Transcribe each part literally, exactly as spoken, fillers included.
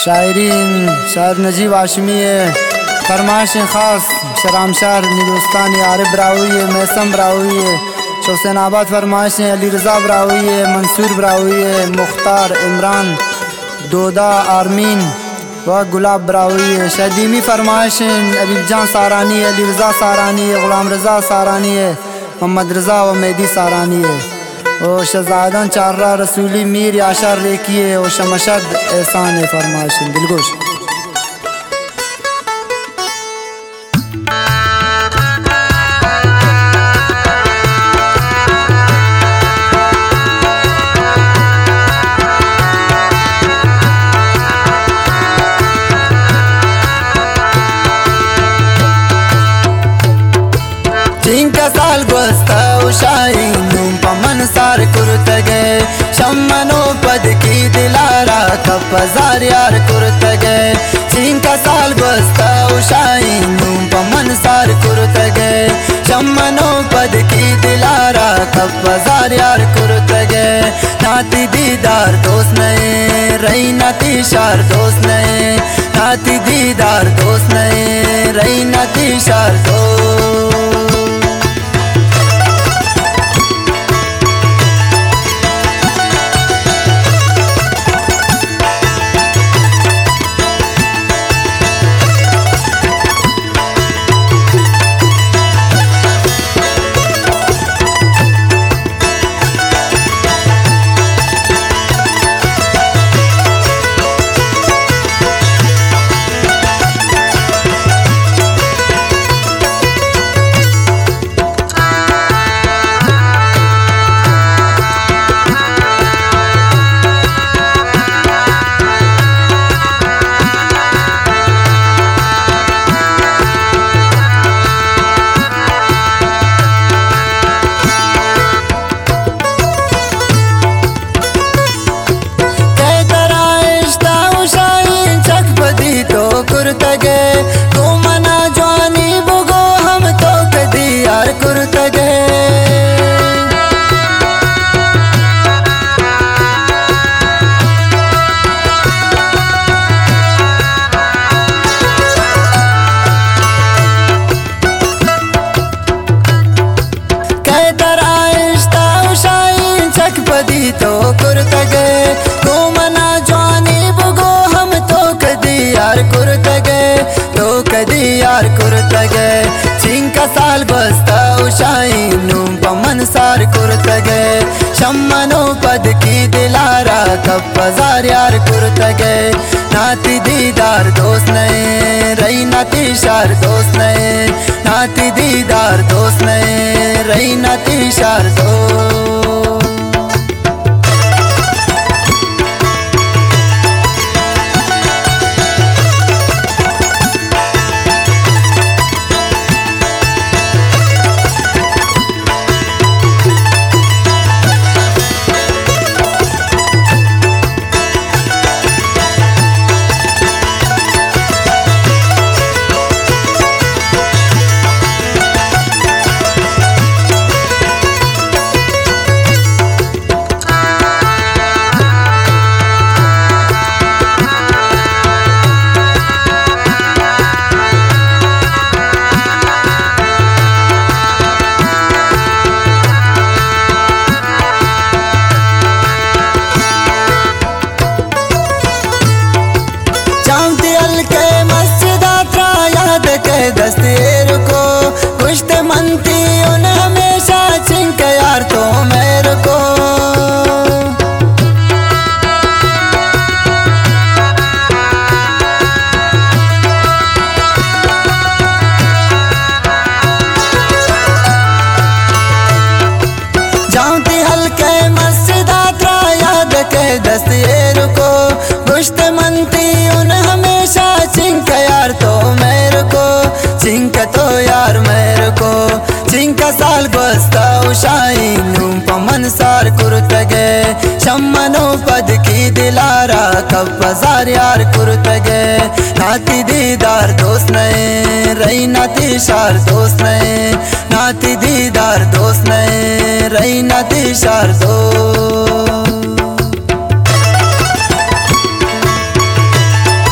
शायरीन शायर नजीब हाशमी है। फरमाइशें ख़ास शराम शार हिंदुस्तानी आरिफ ब्राहुई है, मैसम ब्राहुई है। हुसैनाबाद फरमाइशें अली रज़ा ब्राहुई है, मंसूर ब्राहुई है, मुख्तार इमरान दोदा आरमीन व गुलाब ब्राहुई है। शदीमी फरमाइशें अबीजान सारानी है, अली रज़ा सारानी है, ग़ुलाम रज़ा सारानी है, मोहम्मद रज़ा व मेहदी सारानी है। ओ शहजादन चार्रा रसूली मीर याशर रेखिए और शमशद एहसान फरमाइशें दिलगोश। जिनका साल बस्ता उशाइनुम पमन सार कुर्तगे शम्मनो पद की दिलारा कप हजार यार कुर्तगे। जिनका साल बस्ता उशाइनुम पमन सार कुर्तगे शम्मनो पद की दिलारा कप हजार यार कुर्तगे। नाती दीदार दोस्त नए रही नाती शार दोस्त नए, नाती दीदार दोस्त नए रही नाती शार दोस्त। कुर्तगे तू मना जवानी बुगो हम तो कदी यार कुर्तगे। कह तरा इश्ता उशाइन चक पदी तो कुर्तगे तू मना जवानी बुगो हम तो कदी यार कुर्तगे तो कदी यार कुर्तगे। जिनका साल बस्ता उशाइनुम पमन सार कुर्तगे शम्मनो पद की दिलारा कप हजार यार कुर्तगे। नाती दीदार दोस्त नए रही नाती शार दोस्त नए, नाती दीदार दोस्त नए रही नाती शार दोस्त। दस्तेर को कुश्त मनती उन हमेशा चिंक यार तो मेरे को। जाऊंती हल्के मस्जिद आत्रा याद के दस्तेर को कुश्त मनती उन हमेशा चिंक यार तो मेरे को, चिंक तो यार मेरे को। चिंका साल बस्ता उशाइनुम पमन सार कुर्तगे शम्मनो पद की दिलारा कप हजार यार कुर्तगे। नाती दीदार दोस्त नए रही नाती शार दोस्त नए, नाती दीदार दोस्त नए रही नाती शार दोस्त।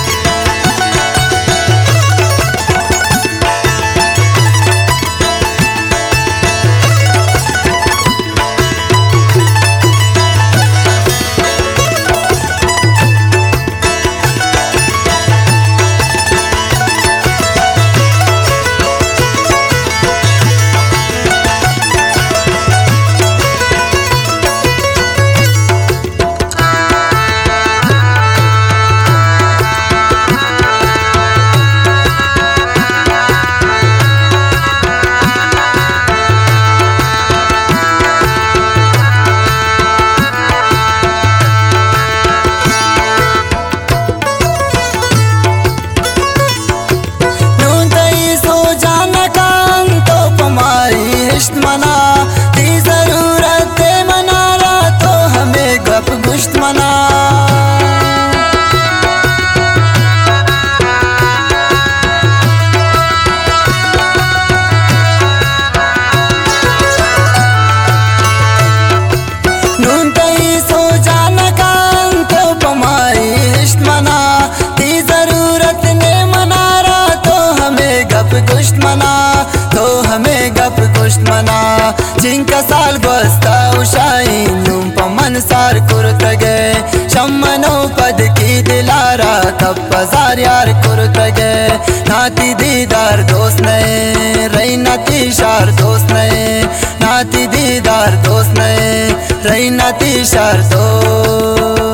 पद की दिलारा कब बाजार यार कुर्तगे नाती दीदार दोस्त नए रही नाती शार दोस्त नए नाती दीदार दोस्त नए रही नाती शार दोस्त।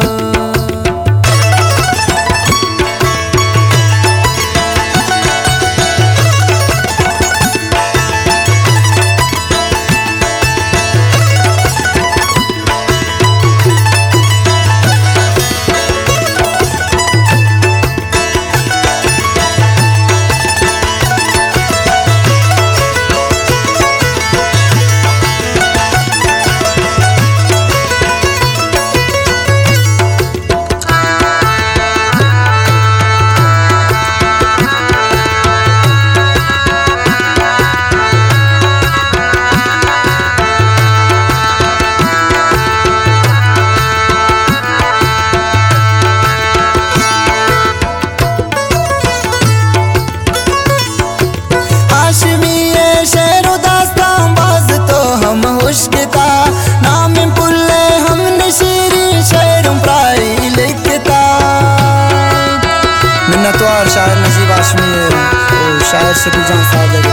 नाम पुल्ले हमने शीरी शेरों प्राई लिखता मिन्नतवार शायर नजीब हाशमी है शायर से भी जान साथ लगे।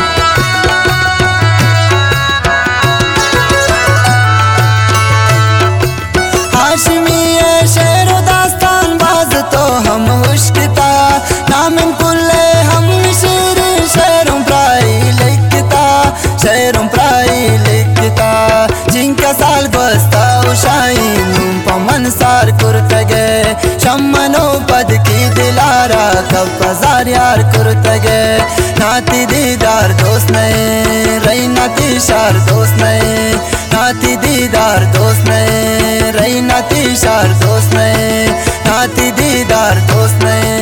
हाशमी है शेरो दास्तान बाज तो हम उश्कता नाम पुल्ले हमने शीरी शेरों प्राई लिखता शेरों प्राई लिखता जिनका साल बस्ता उशाइन पमन सार कुर्तगे शम्मनो पद की दिलारा कब बाजार यार कुर्तगे नाती दीदार दोस्त नए रही नाती शार दोस्त नए नाती दीदार दोस्त नए रही नाती शार दोस्त नए नाती दीदार दोस्त नए।